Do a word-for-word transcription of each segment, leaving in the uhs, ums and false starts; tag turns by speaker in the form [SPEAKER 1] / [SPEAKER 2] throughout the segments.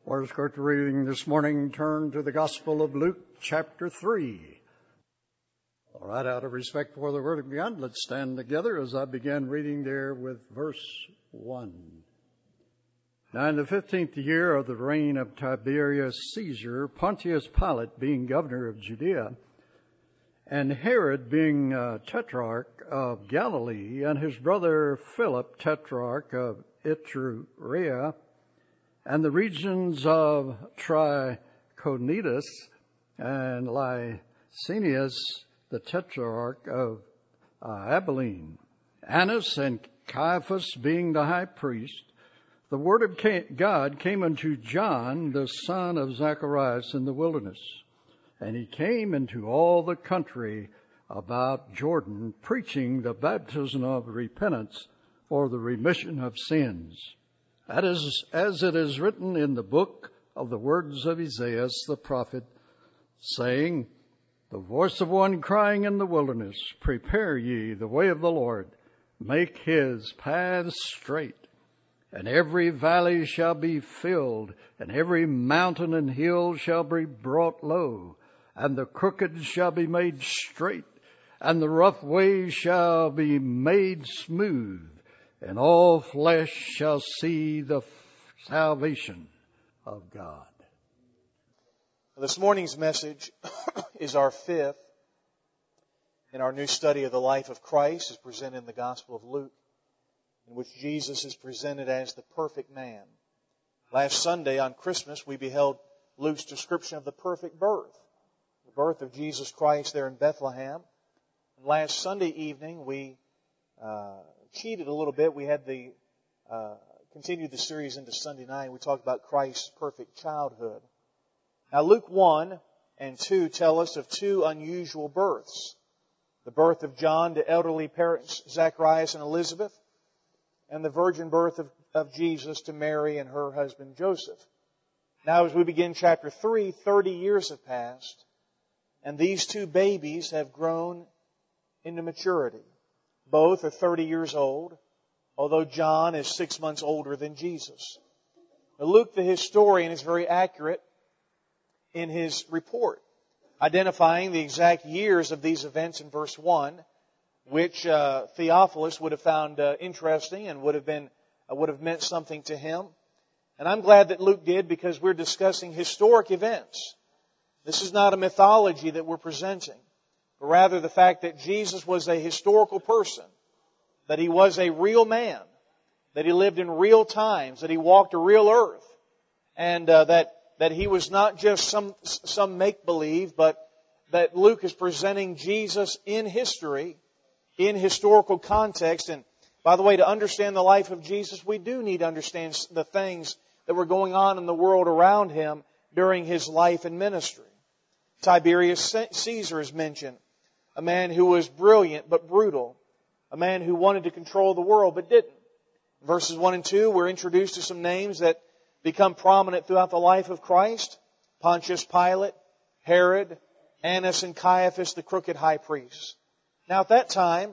[SPEAKER 1] Our scripture reading this morning turned to the Gospel of Luke, chapter three. All right, out of respect for the Word of God, let's stand together as I begin reading there with verse one. Now in the fifteenth year of the reign of Tiberius Caesar, Pontius Pilate being governor of Judea, and Herod being uh, tetrarch of Galilee, and his brother Philip tetrarch of Iturea, and the regions of Trachonitis and Lysanias, the tetrarch of uh, Abilene, Annas and Caiaphas being the high priest, the word of God came unto John, the son of Zacharias, in the wilderness. And he came into all the country about Jordan, preaching the baptism of repentance for the remission of sins. That is, as it is written in the book of the words of Isaiah the prophet, saying, the voice of one crying in the wilderness, prepare ye the way of the Lord, make his paths straight. And every valley shall be filled, and every mountain and hill shall be brought low, and the crooked shall be made straight, and the rough ways shall be made smooth, and all flesh shall see the salvation of God.
[SPEAKER 2] This morning's message is our fifth in our new study of the life of Christ, as presented in the Gospel of Luke, in which Jesus is presented as the perfect man. Last Sunday on Christmas, we beheld Luke's description of the perfect birth, the birth of Jesus Christ there in Bethlehem. And last Sunday evening, we uh, cheated a little bit. We had the uh, continued the series into Sunday night. We talked about Christ's perfect childhood. Now, Luke one and two tell us of two unusual births: the birth of John to elderly parents Zacharias and Elizabeth, and the virgin birth of, of Jesus to Mary and her husband Joseph. Now, as we begin chapter three, thirty years have passed, and these two babies have grown into maturity. Both are thirty years old, although John is six months older than Jesus. Now, Luke, the historian, is very accurate in his report, identifying the exact years of these events in verse one, which uh, Theophilus would have found uh, interesting and would have been uh, would have meant something to him. And I'm glad that Luke did, because we're discussing historic events. This is not a mythology that we're presenting, but rather the fact that Jesus was a historical person, that He was a real man, that He lived in real times, that He walked a real earth, and uh, that that He was not just some some make-believe, but that Luke is presenting Jesus in history, in historical context. And by the way, to understand the life of Jesus, we do need to understand the things that were going on in the world around Him during His life and ministry. Tiberius Caesar is mentioned, a man who was brilliant but brutal, a man who wanted to control the world but didn't. Verses one and two, we're introduced to some names that become prominent throughout the life of Christ: Pontius Pilate, Herod, Annas and Caiaphas, the crooked high priests. Now at that time,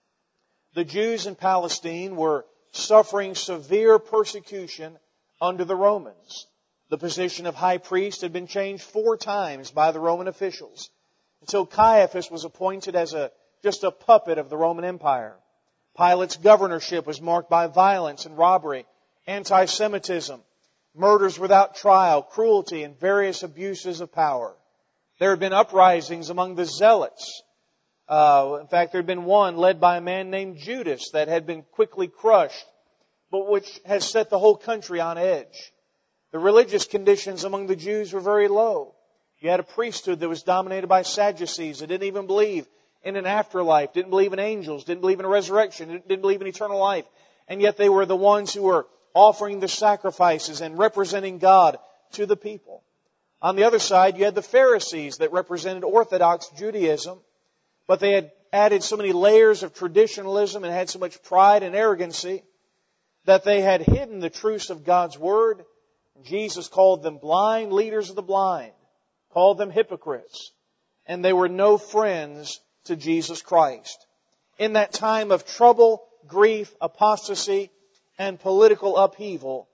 [SPEAKER 2] the Jews in Palestine were suffering severe persecution under the Romans. The position of high priest had been changed four times by the Roman officials, until Caiaphas was appointed as a just a puppet of the Roman Empire. Pilate's governorship was marked by violence and robbery, anti-Semitism, murders without trial, cruelty, and various abuses of power. There had been uprisings among the zealots. Uh, in fact, there had been one led by a man named Judas that had been quickly crushed, but which has set the whole country on edge. The religious conditions among the Jews were very low. You had a priesthood that was dominated by Sadducees that didn't even believe in an afterlife, didn't believe in angels, didn't believe in a resurrection, didn't believe in eternal life. And yet they were the ones who were offering the sacrifices and representing God to the people. On the other side, you had the Pharisees that represented Orthodox Judaism, but they had added so many layers of traditionalism and had so much pride and arrogancy that they had hidden the truths of God's Word. Jesus called them blind leaders of the blind, called them hypocrites, and they were no friends to Jesus Christ. In that time of trouble, grief, apostasy, and political upheaval,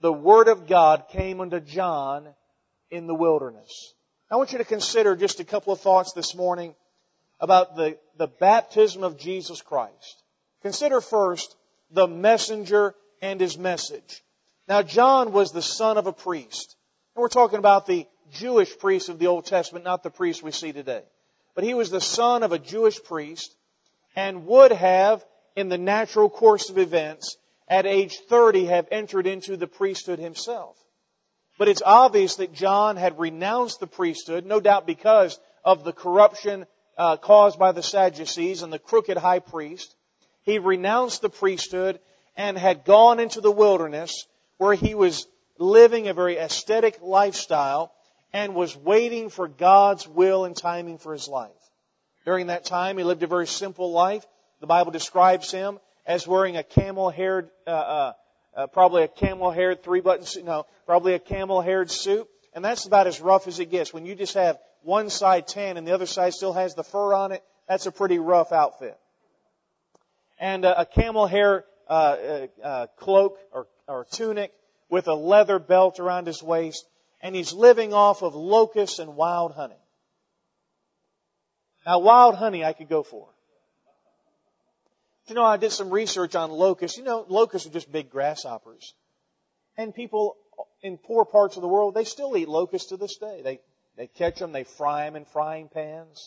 [SPEAKER 2] the Word of God came unto John in the wilderness. I want you to consider just a couple of thoughts this morning about the, the baptism of Jesus Christ. Consider first the messenger and his message. Now, John was the son of a priest. And we're talking about the Jewish priest of the Old Testament, not the priest we see today. But he was the son of a Jewish priest and would have, in the natural course of events, at age thirty, have entered into the priesthood himself. But it's obvious that John had renounced the priesthood, no doubt because of the corruption uh, caused by the Sadducees and the crooked high priest. He renounced the priesthood and had gone into the wilderness where he was living a very ascetic lifestyle and was waiting for God's will and timing for his life. During that time, he lived a very simple life. The Bible describes him as wearing a camel-haired, uh, uh, uh, probably a camel-haired three-button suit, no, probably a camel-haired suit. And that's about as rough as it gets. When you just have one side tan and the other side still has the fur on it, that's a pretty rough outfit. And uh, a camel hair uh, uh, uh, cloak or, or tunic with a leather belt around his waist. And he's living off of locusts and wild honey. Now, wild honey I could go for. You know, I did some research on locusts. You know, locusts are just big grasshoppers. And people in poor parts of the world, they still eat locusts to this day. They they catch them, they fry them in frying pans.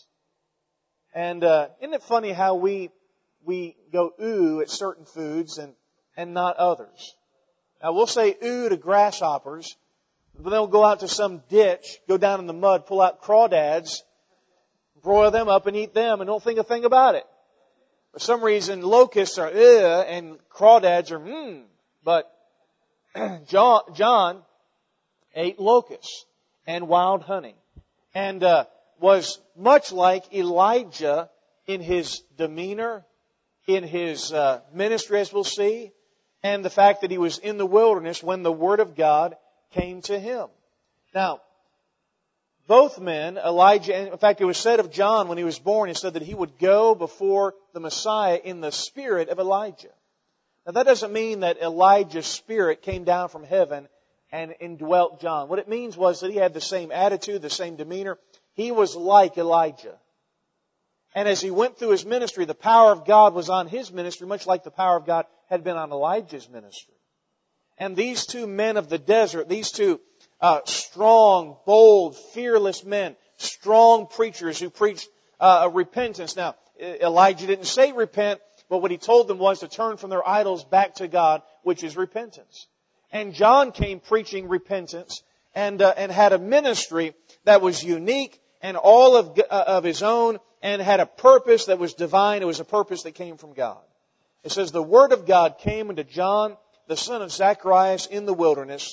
[SPEAKER 2] And uh, isn't it funny how we we go ooh at certain foods and, and not others? Now, we'll say ooh to grasshoppers, but then we'll go out to some ditch, go down in the mud, pull out crawdads, broil them up and eat them and don't think a thing about it. For some reason, locusts are ugh and crawdads are mmm. But John, John ate locusts and wild honey and uh, was much like Elijah in his demeanor, in his uh, ministry, as we'll see, and the fact that he was in the wilderness when the Word of God came to him. Now, both men, Elijah, and in fact, it was said of John when he was born, he said that he would go before the Messiah in the spirit of Elijah. Now, that doesn't mean that Elijah's spirit came down from heaven and indwelt John. What it means was that he had the same attitude, the same demeanor. He was like Elijah. And as he went through his ministry, the power of God was on his ministry, much like the power of God had been on Elijah's ministry. And these two men of the desert, these two uh, strong, bold, fearless men, strong preachers who preached uh, repentance. Now, Elijah didn't say repent, but what he told them was to turn from their idols back to God, which is repentance. And John came preaching repentance and uh, and had a ministry that was unique and all of uh, of his own and had a purpose that was divine. It was a purpose that came from God. It says, the Word of God came unto John, the son of Zacharias, in the wilderness,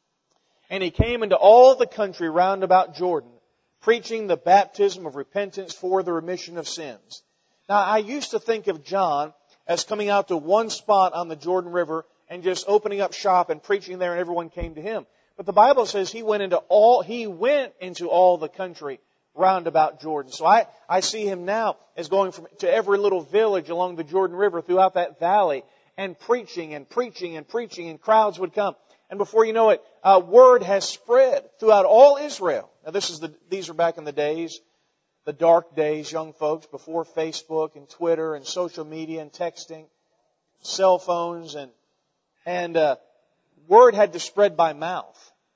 [SPEAKER 2] and he came into all the country round about Jordan, preaching the baptism of repentance for the remission of sins. Now, I used to think of John as coming out to one spot on the Jordan River and just opening up shop and preaching there, and everyone came to him. But the Bible says he went into all, he went into all the country round about Jordan. So I, I see him now as going from to every little village along the Jordan River throughout that valley and preaching and preaching and preaching, and crowds would come. And before you know it, uh, word has spread throughout all Israel. Now, this is the these are back in the days, the dark days, young folks, before Facebook and Twitter and social media and texting, cell phones, and and uh, word had to spread by mouth.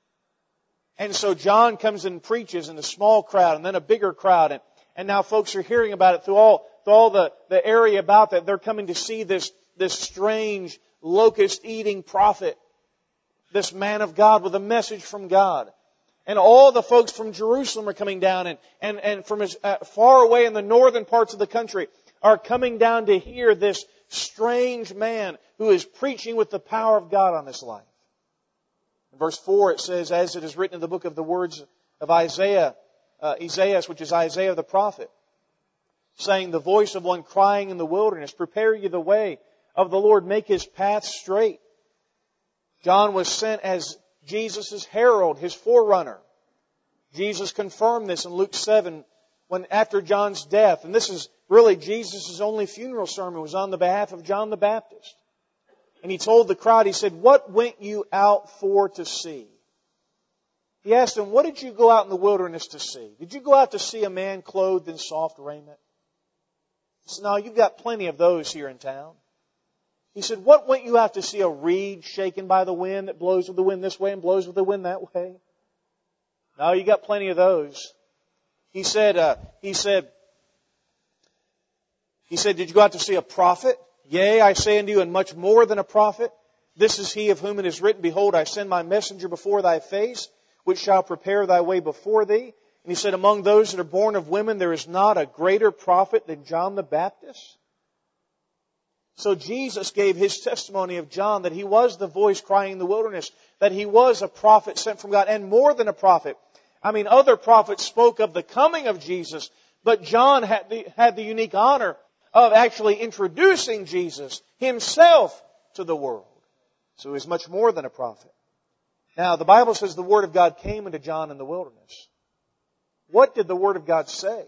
[SPEAKER 2] And so John comes and preaches in a small crowd and then a bigger crowd. And, and now folks are hearing about it through all, through all the, the area about that. They're coming to see this, this strange locust-eating prophet, this man of God with a message from God. And all the folks from Jerusalem are coming down, and, and, and from as uh, far away in the northern parts of the country are coming down to hear this strange man who is preaching with the power of God on his life. In verse four, it says, as it is written in the book of the words of Isaiah, uh, Isaiah, which is Isaiah the prophet, saying, the voice of one crying in the wilderness, prepare ye the way of the Lord, make His path straight. John was sent as Jesus' herald, His forerunner. Jesus confirmed this in Luke seven, when after John's death, and this is really Jesus' only funeral sermon, was on the behalf of John the Baptist. And He told the crowd, He said, what went you out for to see? He asked them, what did you go out in the wilderness to see? Did you go out to see a man clothed in soft raiment? He said, no, you've got plenty of those here in town. He said, what went you out to see? A reed shaken by the wind that blows with the wind this way and blows with the wind that way? No, you got plenty of those. He said, uh, he said, he said, did you go out to see a prophet? Yea, I say unto you, and much more than a prophet. This is he of whom it is written, behold, I send my messenger before thy face, which shall prepare thy way before thee. And He said, among those that are born of women, there is not a greater prophet than John the Baptist. So Jesus gave His testimony of John that he was the voice crying in the wilderness, that he was a prophet sent from God, and more than a prophet. I mean, other prophets spoke of the coming of Jesus, but John had the, had the unique honor of actually introducing Jesus Himself to the world. So He was much more than a prophet. Now, the Bible says the Word of God came into John in the wilderness. What did the Word of God say?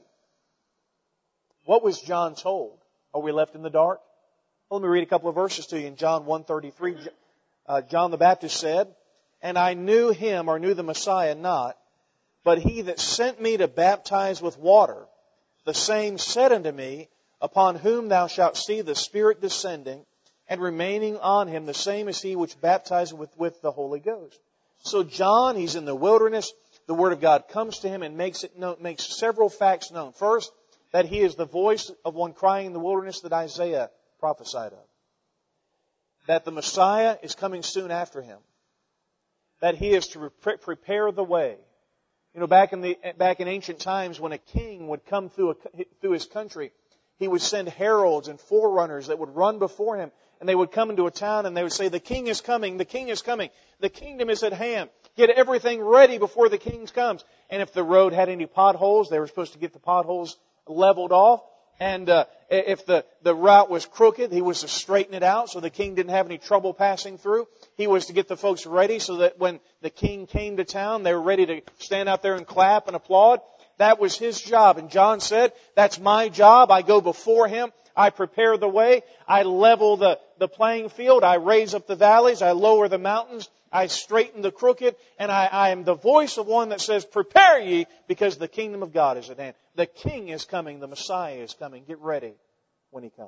[SPEAKER 2] What was John told? Are we left in the dark? Well, let me read a couple of verses to you. In John one thirty-three, uh, John the Baptist said, and I knew Him, or knew the Messiah not, but He that sent me to baptize with water, the same said unto me, upon whom thou shalt see the Spirit descending and remaining on Him, the same is He which baptizes with, with the Holy Ghost. So John, he's in the wilderness. The Word of God comes to him and makes it known, makes several facts known. First, that he is the voice of one crying in the wilderness that Isaiah prophesied of. That the Messiah is coming soon after him. That he is to pre- prepare the way. You know, back in the back in ancient times, when a king would come through a, through his country, he would send heralds and forerunners that would run before him. And they would come into a town and they would say, the king is coming, the king is coming, the kingdom is at hand. Get everything ready before the king comes. And if the road had any potholes, they were supposed to get the potholes leveled off. And uh, if the, the route was crooked, he was to straighten it out so the king didn't have any trouble passing through. He was to get the folks ready so that when the king came to town, they were ready to stand out there and clap and applaud. That was his job. And John said, that's my job. I go before him. I prepare the way. I level the, the playing field. I raise up the valleys. I lower the mountains. I straighten the crooked. And I, I am the voice of one that says, prepare ye, because the kingdom of God is at hand. The King is coming. The Messiah is coming. Get ready when He comes.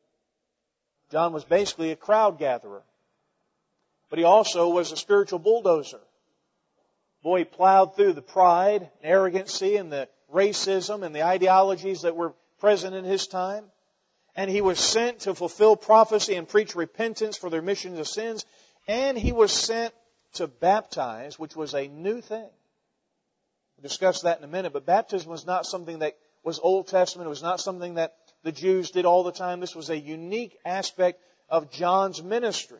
[SPEAKER 2] John was basically a crowd gatherer. But he also was a spiritual bulldozer. Boy, he plowed through the pride, and arrogancy, and the racism, and the ideologies that were present in his time. And he was sent to fulfill prophecy and preach repentance for the remission of sins. And he was sent to baptize, which was a new thing. We'll discuss that in a minute. But baptism was not something that was Old Testament. It was not something that the Jews did all the time. This was a unique aspect of John's ministry.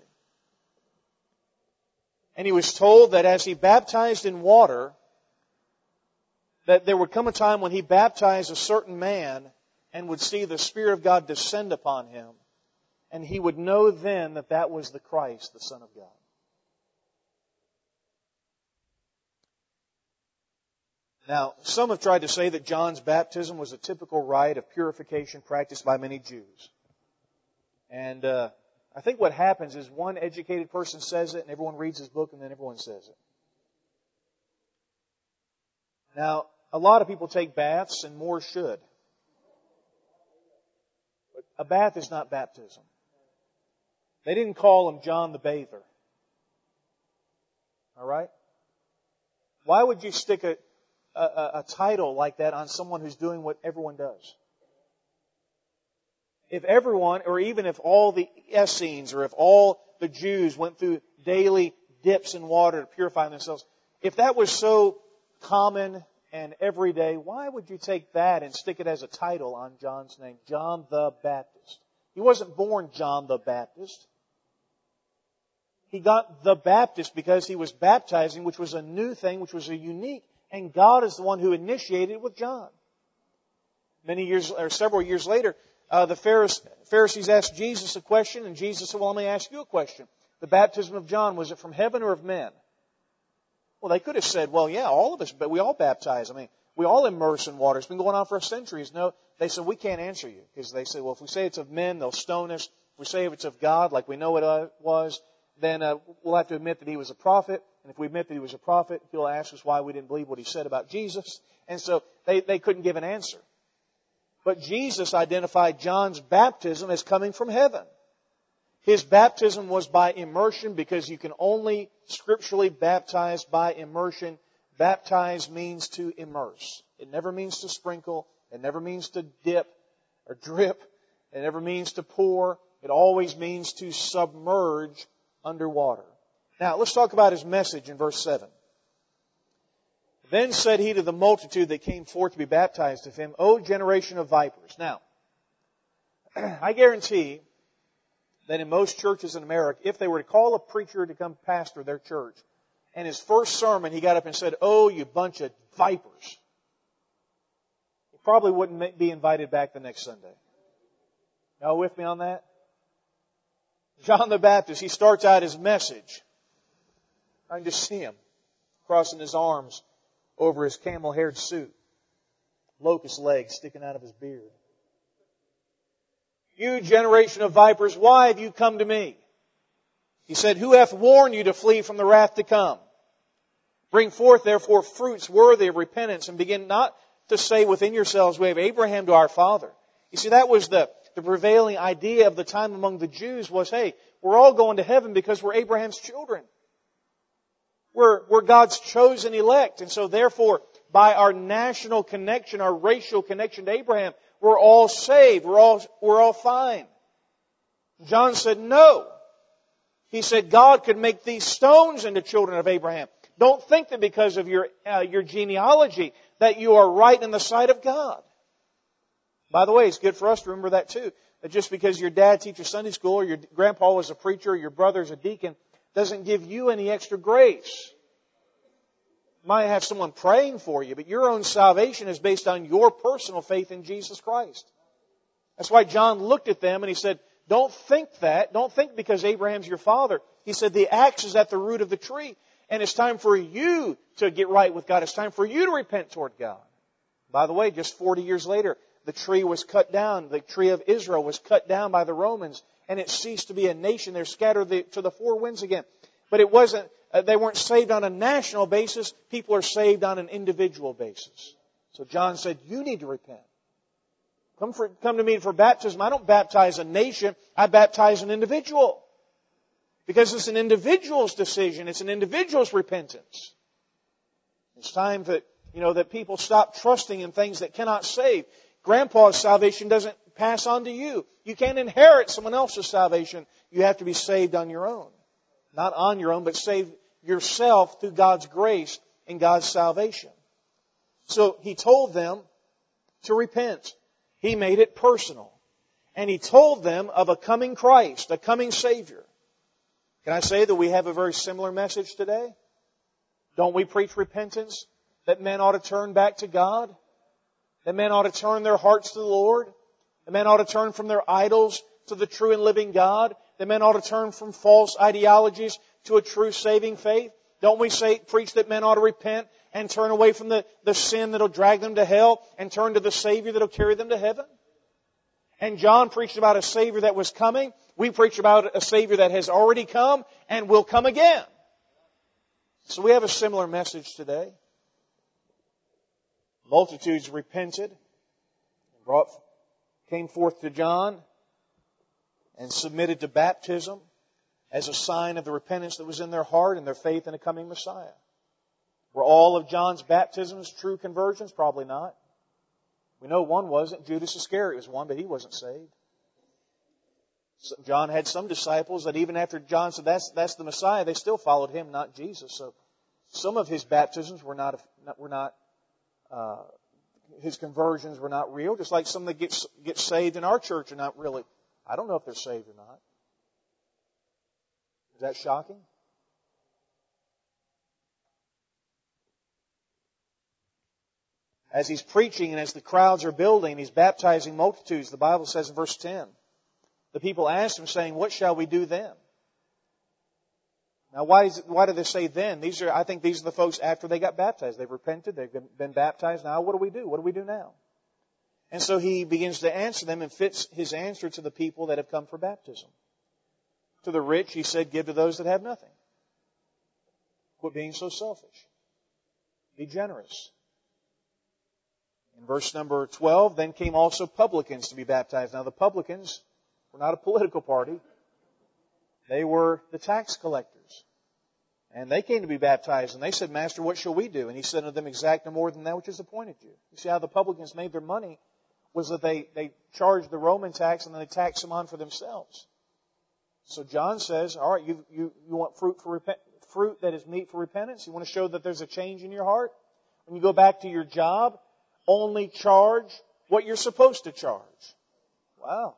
[SPEAKER 2] And he was told that as he baptized in water, that there would come a time when he baptized a certain man and would see the Spirit of God descend upon him. And he would know then that that was the Christ, the Son of God. Now, some have tried to say that John's baptism was a typical rite of purification practiced by many Jews. And uh, I think what happens is one educated person says it and everyone reads his book and then everyone says it. Now, a lot of people take baths and more should. But a bath is not baptism. They didn't call him John the Bather. All right? Why would you stick a, a, a title like that on someone who's doing what everyone does? If everyone, or even if all the Essenes, or if all the Jews went through daily dips in water to purify themselves, if that was so common and everyday, why would you take that and stick it as a title on John's name? John the Baptist. He wasn't born John the Baptist. He got the Baptist because he was baptizing, which was a new thing, which was a unique, and God is the one who initiated it with John. Many years, or several years later, uh, the Pharisees asked Jesus a question, and Jesus said, well, let me ask you a question. The baptism of John, was it from heaven or of men? Well, they could have said, well, yeah, all of us, but we all baptize. I mean, we all immerse in water. It's been going on for centuries. No, they said, we can't answer you. Because they said, well, if we say it's of men, they'll stone us. If we say if it's of God, like we know it was, then uh, we'll have to admit that He was a prophet. And if we admit that He was a prophet, He'll ask us why we didn't believe what He said about Jesus. And so they, they couldn't give an answer. But Jesus identified John's baptism as coming from heaven. His baptism was by immersion because you can only scripturally baptize by immersion. Baptize means to immerse. It never means to sprinkle. It never means to dip or drip. It never means to pour. It always means to submerge underwater. Now, let's talk about His message in verse seven. Then said He to the multitude that came forth to be baptized of Him, O generation of vipers. Now, I guarantee that in most churches in America, if they were to call a preacher to come pastor their church, and his first sermon he got up and said, "Oh, you bunch of vipers," he probably wouldn't be invited back the next Sunday. Y'all with me on that? John the Baptist, he starts out his message. I can just see him crossing his arms over his camel-haired suit, locust legs sticking out of his beard. You generation of vipers, why have you come to me? He said, who hath warned you to flee from the wrath to come? Bring forth therefore fruits worthy of repentance, and begin not to say within yourselves, we have Abraham to our father. You see, that was the, the prevailing idea of the time among the Jews was, hey, we're all going to heaven because we're Abraham's children. We're, we're God's chosen elect. And so therefore, by our national connection, our racial connection to Abraham, we're all saved. We're all, we're all fine. John said, no. He said, God could make these stones into children of Abraham. Don't think that because of your, uh, your genealogy that you are right in the sight of God. By the way, it's good for us to remember that too. That just because your dad teaches Sunday school or your grandpa was a preacher or your brother's a deacon doesn't give you any extra grace. You might have someone praying for you, but your own salvation is based on your personal faith in Jesus Christ. That's why John looked at them and he said, don't think that. Don't think because Abraham's your father. He said the axe is at the root of the tree. And it's time for you to get right with God. It's time for you to repent toward God. By the way, just forty years later, the tree was cut down. The tree of Israel was cut down by the Romans. And it ceased to be a nation. They're scattered to the four winds again. But it wasn't, they weren't saved on a national basis. People are saved on an individual basis. So John said, you need to repent. Come, for, come to me for baptism. I don't baptize a nation. I baptize an individual. Because it's an individual's decision. It's an individual's repentance. It's time that, you know, that people stop trusting in things that cannot save. Grandpa's salvation doesn't pass on to you. You can't inherit someone else's salvation. You have to be saved on your own. Not on your own, but save yourself through God's grace and God's salvation. So he told them to repent. He made it personal. And he told them of a coming Christ, a coming Savior. Can I say that we have a very similar message today? Don't we preach repentance? That men ought to turn back to God? That men ought to turn their hearts to the Lord? That men ought to turn from their idols to the true and living God? That men ought to turn from false ideologies to a true saving faith? Don't we say, preach that men ought to repent and turn away from the, the sin that will drag them to hell and turn to the Savior that will carry them to heaven? And John preached about a Savior that was coming. We preach about a Savior that has already come and will come again. So we have a similar message today. Multitudes repented, brought, came forth to John, and submitted to baptism as a sign of the repentance that was in their heart and their faith in a coming Messiah. Were all of John's baptisms true conversions? Probably not. We know one wasn't. Judas Iscariot was one, but he wasn't saved. John had some disciples that even after John said that's that's the Messiah, they still followed him, not Jesus. So some of his baptisms were not were not uh, his conversions were not real. Just like some that get get saved in our church are not really. I don't know if they're saved or not. Is that shocking? As he's preaching and as the crowds are building, he's baptizing multitudes. The Bible says in verse ten, the people asked him, saying, what shall we do then? Now, why, is it, why do they say then? These are, I think these are the folks after they got baptized. They've repented. They've been, been baptized. Now, what do we do? What do we do now? And so he begins to answer them and fits his answer to the people that have come for baptism. To the rich, he said, give to those that have nothing. Quit being so selfish. Be generous. In verse number twelve, then came also publicans to be baptized. Now the publicans were not a political party. They were the tax collectors. And they came to be baptized, and they said, Master, what shall we do? And he said unto them, exact no more than that which is appointed you. You see how the publicans made their money was that they, they charged the Roman tax and then they taxed them on for themselves. So John says, all right, you, you, you want fruit for repent, fruit that is meat for repentance? You want to show that there's a change in your heart? When you go back to your job, only charge what you're supposed to charge. Wow.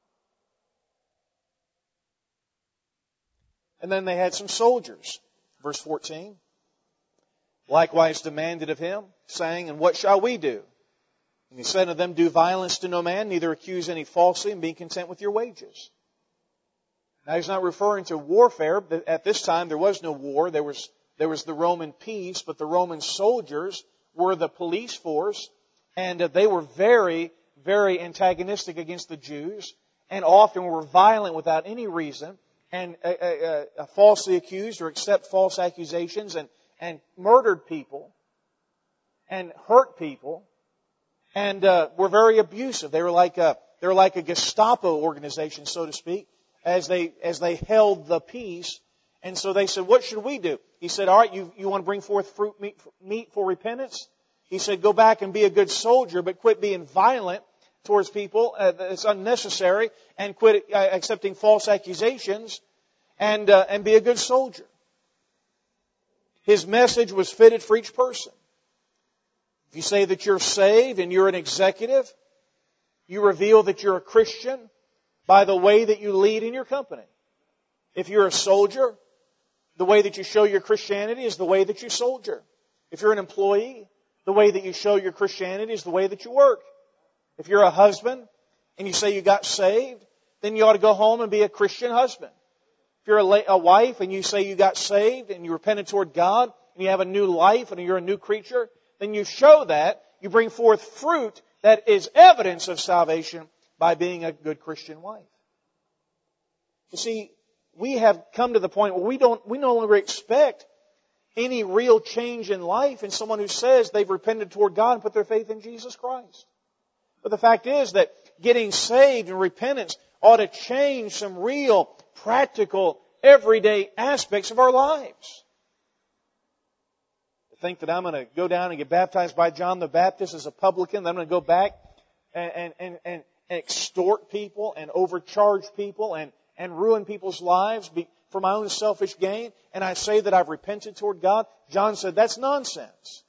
[SPEAKER 2] And then they had some soldiers. Verse fourteen. Likewise demanded of him, saying, and what shall we do? And he said unto them, do violence to no man, neither accuse any falsely, and be content with your wages. Now he's not referring to warfare. At this time there was no war. There was, there was the Roman peace, but the Roman soldiers were the police force, and they were very, very antagonistic against the Jews, and often were violent without any reason, and uh, uh, uh, falsely accused or accept false accusations, and, and murdered people, and hurt people, and uh, were very abusive. They were like a, they were like a Gestapo organization, so to speak, as they as they held the peace. And so they said, what should we do? He said, all right, you, you want to bring forth fruit meat, meat for repentance? He said, go back and be a good soldier, but quit being violent towards people. Uh, it's unnecessary. And quit uh, accepting false accusations, and uh, and be a good soldier. His message was fitted for each person. If you say that you're saved and you're an executive, you reveal that you're a Christian by the way that you lead in your company. If you're a soldier, the way that you show your Christianity is the way that you soldier. If you're an employee, the way that you show your Christianity is the way that you work. If you're a husband and you say you got saved, then you ought to go home and be a Christian husband. If you're a, la- a wife and you say you got saved and you repented toward God and you have a new life and you're a new creature, then you show that. You bring forth fruit that is evidence of salvation by being a good Christian wife. You see, we have come to the point where we don't, we no longer expect any real change in life in someone who says they've repented toward God and put their faith in Jesus Christ. But the fact is that getting saved and repentance ought to change some real, practical, everyday aspects of our lives. To think that I'm going to go down and get baptized by John the Baptist as a publican, that I'm going to go back and, and, and, and extort people and overcharge people and, and ruin people's lives for my own selfish gain, and I say that I've repented toward God, John said that's nonsense.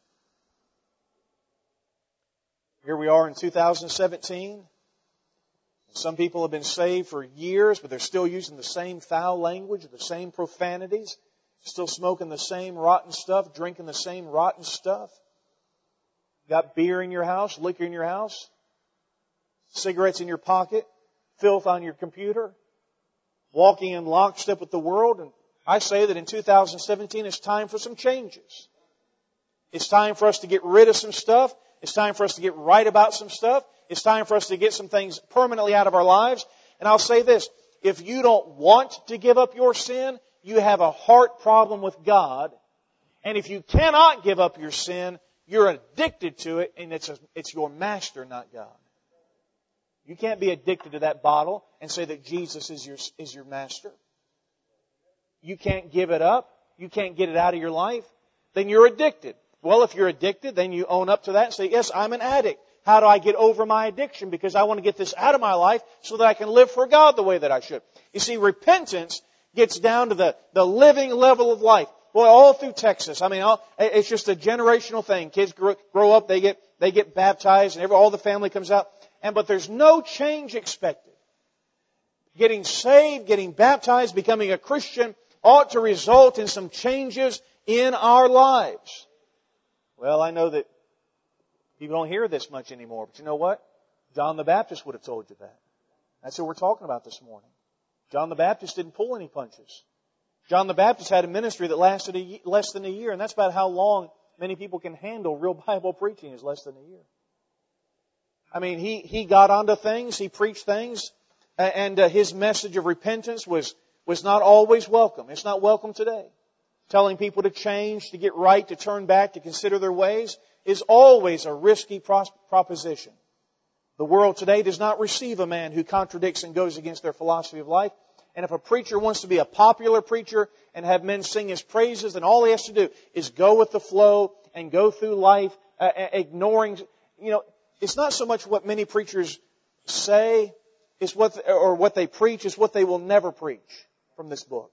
[SPEAKER 2] Here we are in two thousand seventeen. Some people have been saved for years, but they're still using the same foul language, the same profanities, still smoking the same rotten stuff, drinking the same rotten stuff. Got beer in your house, liquor in your house, cigarettes in your pocket, filth on your computer, walking in lockstep with the world. And I say that in two thousand seventeen, it's time for some changes. It's time for us to get rid of some stuff. It's time for us to get right about some stuff. It's time for us to get some things permanently out of our lives. And I'll say this, if you don't want to give up your sin, you have a heart problem with God. And if you cannot give up your sin, you're addicted to it, and it's a, it's your master, not God. You can't be addicted to that bottle and say that Jesus is your, is your master. You can't give it up. You can't get it out of your life. Then you're addicted. Well, if you're addicted, then you own up to that and say, yes, I'm an addict. How do I get over my addiction? Because I want to get this out of my life so that I can live for God the way that I should. You see, repentance gets down to the, the living level of life. Boy, all through Texas. I mean, all, it's just a generational thing. Kids grow, grow up, they get, they get baptized, and every, all the family comes out. And, but there's no change expected. Getting saved, getting baptized, becoming a Christian ought to result in some changes in our lives. Well, I know that people don't hear this much anymore, but you know what? John the Baptist would have told you that. That's what we're talking about this morning. John the Baptist didn't pull any punches. John the Baptist had a ministry that lasted a, less than a year, and that's about how long many people can handle real Bible preaching, is less than a year. I mean, he, he got onto things, he preached things, and uh, his message of repentance was, was not always welcome. It's not welcome today. Telling people to change, to get right, to turn back, to consider their ways is always a risky proposition. The world today does not receive a man who contradicts and goes against their philosophy of life. And if a preacher wants to be a popular preacher and have men sing his praises, then all he has to do is go with the flow and go through life uh, ignoring, you know, it's not so much what many preachers say, it's what, or what they preach, it's what they will never preach from this book.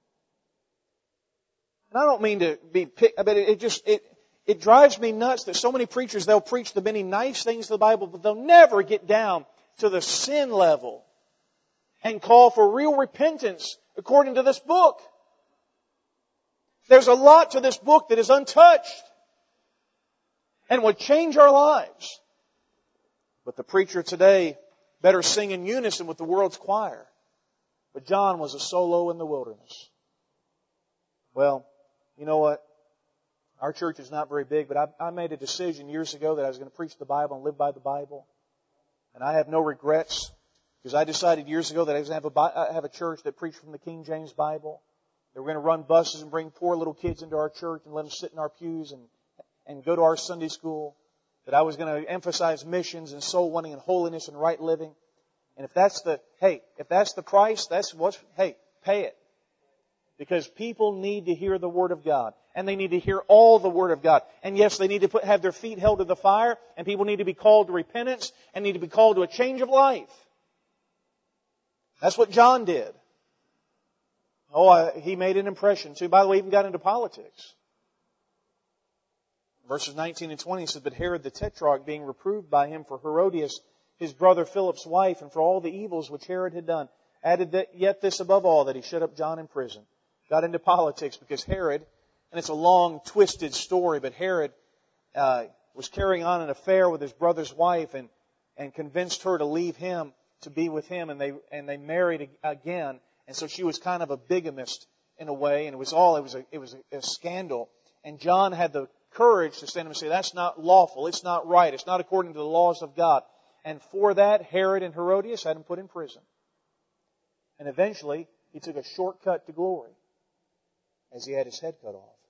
[SPEAKER 2] And I don't mean to be, but it, it just, it, it drives me nuts that so many preachers, they'll preach the many nice things of the Bible, but they'll never get down to the sin level and call for real repentance according to this book. There's a lot to this book that is untouched and would change our lives. But the preacher today better sing in unison with the world's choir. But John was a solo in the wilderness. Well, you know what? Our church is not very big, but I, I made a decision years ago that I was going to preach the Bible and live by the Bible. And I have no regrets, because I decided years ago that I was going to have a, have a church that preached from the King James Bible. They were going to run buses and bring poor little kids into our church and let them sit in our pews and, and go to our Sunday school. That I was going to emphasize missions and soul winning and holiness and right living. And if that's the, hey, if that's the price, that's what's, hey, pay it. Because people need to hear the Word of God. And they need to hear all the Word of God. And yes, they need to put, have their feet held to the fire. And people need to be called to repentance. And need to be called to a change of life. That's what John did. Oh, I, he made an impression too. By the way, he even got into politics. Verses nineteen and twenty says, But Herod the Tetrarch, being reproved by him for Herodias, his brother Philip's wife, and for all the evils which Herod had done, added that, yet this above all, that he shut up John in prison. Got into politics because Herod, and it's a long, twisted story, but Herod uh, was carrying on an affair with his brother's wife and, and convinced her to leave him to be with him, and they and they married again. And so she was kind of a bigamist in a way, and it was all it was a it was a, a scandal. And John had the courage to stand up and say, that's not lawful, it's not right, it's not according to the laws of God. And for that, Herod and Herodias had him put in prison. And eventually, he took a shortcut to glory as he had his head cut off.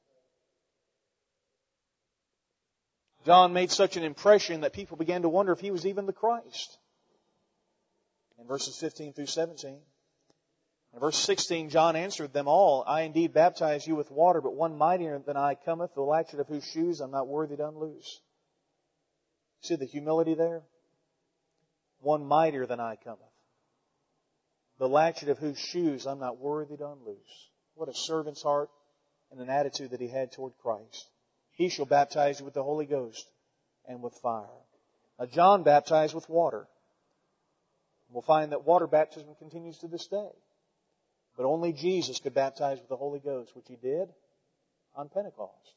[SPEAKER 2] John made such an impression that people began to wonder if he was even the Christ. In verses fifteen through seventeen. In verse sixteen, John answered them all, I indeed baptize you with water, but one mightier than I cometh, the latchet of whose shoes I'm not worthy to unloose. See the humility there? One mightier than I cometh, the latchet of whose shoes I'm not worthy to unloose. What a servant's heart and an attitude that he had toward Christ. He shall baptize you with the Holy Ghost and with fire. Now John baptized with water. We'll find that water baptism continues to this day. But only Jesus could baptize with the Holy Ghost, which He did on Pentecost.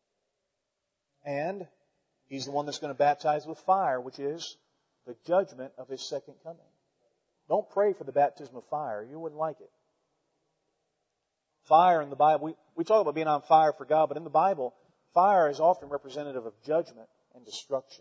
[SPEAKER 2] And He's the one that's going to baptize with fire, which is the judgment of His second coming. Don't pray for the baptism of fire. You wouldn't like it. Fire in the Bible, we, we talk about being on fire for God, but in the Bible, fire is often representative of judgment and destruction.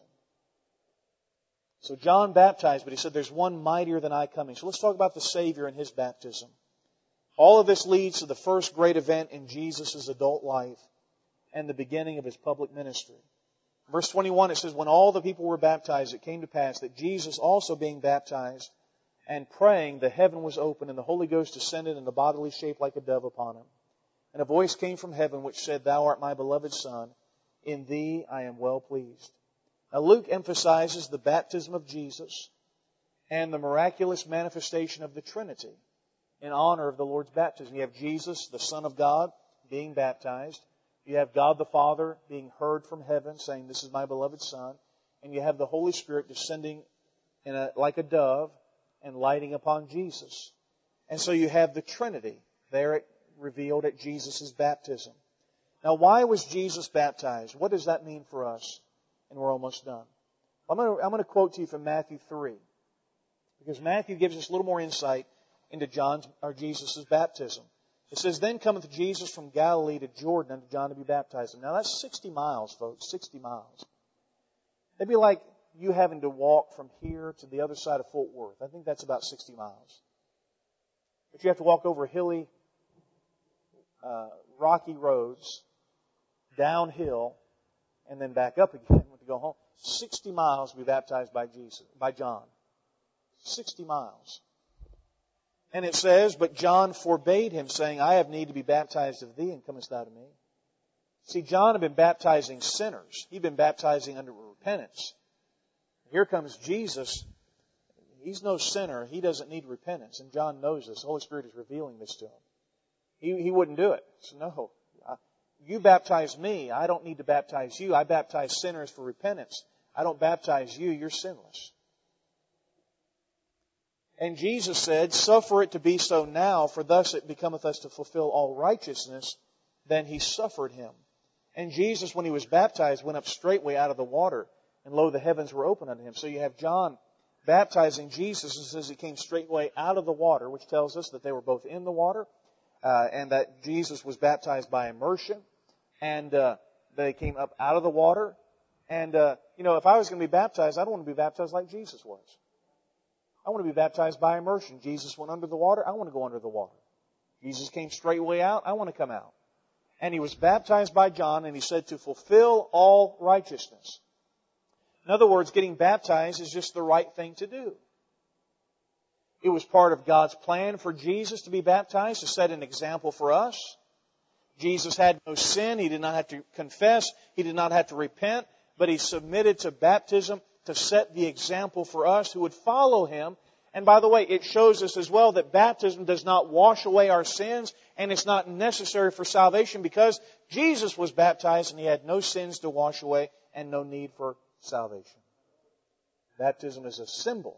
[SPEAKER 2] So John baptized, but he said there's one mightier than I coming. So let's talk about the Savior and His baptism. All of this leads to the first great event in Jesus' adult life and the beginning of His public ministry. Verse twenty-one, it says, When all the people were baptized, it came to pass that Jesus also being baptized and praying, the heaven was opened, and the Holy Ghost descended in a bodily shape like a dove upon Him. And a voice came from heaven which said, Thou art my beloved Son, in Thee I am well pleased. Now Luke emphasizes the baptism of Jesus and the miraculous manifestation of the Trinity in honor of the Lord's baptism. You have Jesus, the Son of God, being baptized. You have God the Father being heard from heaven, saying, This is my beloved Son. And you have the Holy Spirit descending in a, like a dove and lighting upon Jesus. And so you have the Trinity there at, revealed at Jesus' baptism. Now, why was Jesus baptized? What does that mean for us? And we're almost done. I'm going to, I'm going to quote to you from Matthew three. Because Matthew gives us a little more insight into John's or Jesus' baptism. It says, Then cometh Jesus from Galilee to Jordan unto John to be baptized. Now that's sixty miles, folks, sixty miles. It'd be like you having to walk from here to the other side of Fort Worth. I think that's about sixty miles. But you have to walk over hilly, uh, rocky roads, downhill, and then back up again to go home. sixty miles to be baptized by Jesus, by John. sixty miles. And it says, but John forbade him, saying, I have need to be baptized of thee, and comest thou to me? See, John had been baptizing sinners. He'd been baptizing under repentance. Here comes Jesus. He's no sinner. He doesn't need repentance. And John knows this. The Holy Spirit is revealing this to him. He, he wouldn't do it. So no, you baptize me. I don't need to baptize you. I baptize sinners for repentance. I don't baptize you. You're sinless. And Jesus said, suffer it to be so now, for thus it becometh us to fulfill all righteousness. Then he suffered him. And Jesus, when he was baptized, went up straightway out of the water. And lo, the heavens were opened unto him. So you have John baptizing Jesus. It says he came straightway out of the water, which tells us that they were both in the water. Uh, and that Jesus was baptized by immersion. And uh, they came up out of the water. And, uh, you know, if I was going to be baptized, I don't want to be baptized like Jesus was. I want to be baptized by immersion. Jesus went under the water. I want to go under the water. Jesus came straightway out. I want to come out. And he was baptized by John, and he said to fulfill all righteousness. In other words, getting baptized is just the right thing to do. It was part of God's plan for Jesus to be baptized, to set an example for us. Jesus had no sin. He did not have to confess. He did not have to repent. But he submitted to baptism to set the example for us who would follow him. And by the way, it shows us as well that baptism does not wash away our sins, and it's not necessary for salvation because Jesus was baptized and he had no sins to wash away and no need for salvation. Baptism is a symbol,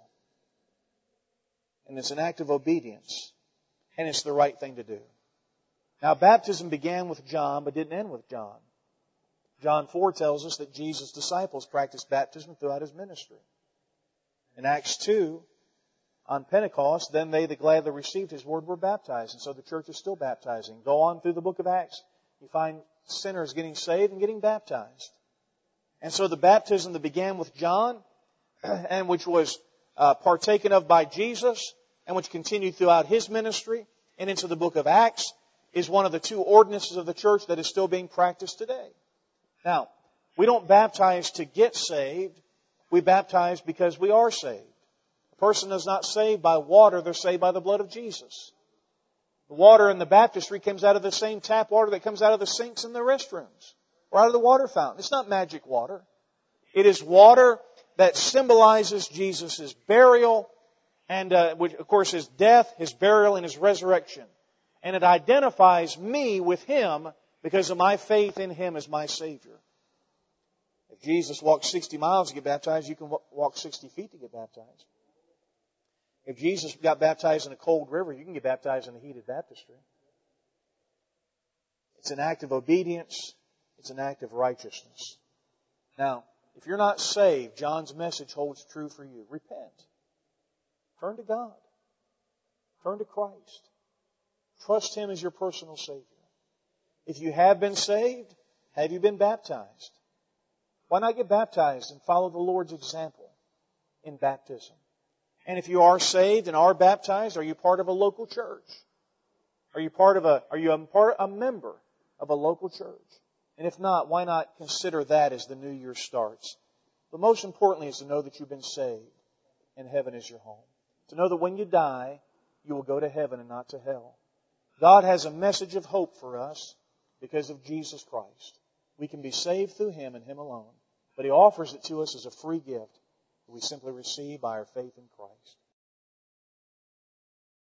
[SPEAKER 2] and it's an act of obedience, and it's the right thing to do. Now, baptism began with John, but didn't end with John. John four tells us that Jesus' disciples practiced baptism throughout his ministry. In Acts two, on Pentecost, then they that gladly received his word were baptized. And so the church is still baptizing. Go on through the book of Acts. You find sinners getting saved and getting baptized. And so the baptism that began with John, and which was uh, partaken of by Jesus, and which continued throughout his ministry and into the book of Acts, is one of the two ordinances of the church that is still being practiced today. Now, we don't baptize to get saved. We baptize because we are saved. A person is not saved by water. They're saved by the blood of Jesus. The water in the baptistry comes out of the same tap water that comes out of the sinks in the restrooms or out of the water fountain. It's not magic water. It is water that symbolizes Jesus' burial and, uh, which, of course, His death, His burial, and His resurrection. And it identifies me with Him because of my faith in Him as my Savior. If Jesus walked sixty miles to get baptized, you can walk sixty feet to get baptized. If Jesus got baptized in a cold river, you can get baptized in a heated baptistry. It's an act of obedience. It's an act of righteousness. Now, if you're not saved, John's message holds true for you. Repent. Turn to God. Turn to Christ. Trust Him as your personal Savior. If you have been saved, have you been baptized? Why not get baptized and follow the Lord's example in baptism? And if you are saved and are baptized, are you part of a local church? Are you part of a, are you a, part, a member of a local church? And if not, why not consider that as the new year starts? But most importantly is to know that you've been saved and heaven is your home. To know that when you die, you will go to heaven and not to hell. God has a message of hope for us because of Jesus Christ. We can be saved through Him and Him alone. But He offers it to us as a free gift that we simply receive by our faith in Christ.